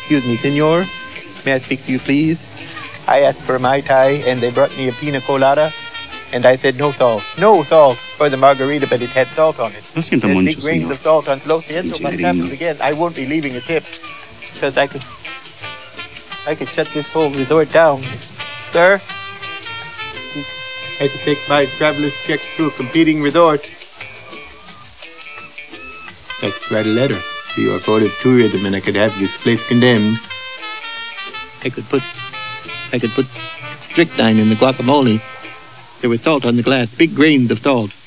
Excuse me, senor. May I speak to you, please? I asked for a Mai Tai, and they brought me a pina colada. And I said, no salt. No salt for the margarita, but it had salt on it. Lo siento There's mucho, big grains señor. of salt on it. Lo siento, but it Considerino. happens again. I won't be leaving a tip. Because I could shut this whole resort down. Sir? I had to take my traveler's check to a competing resort. I could write a letter to your board of tourism, and I could have this place condemned. I could put strychnine in the guacamole. There was salt on the glass, big grains of salt.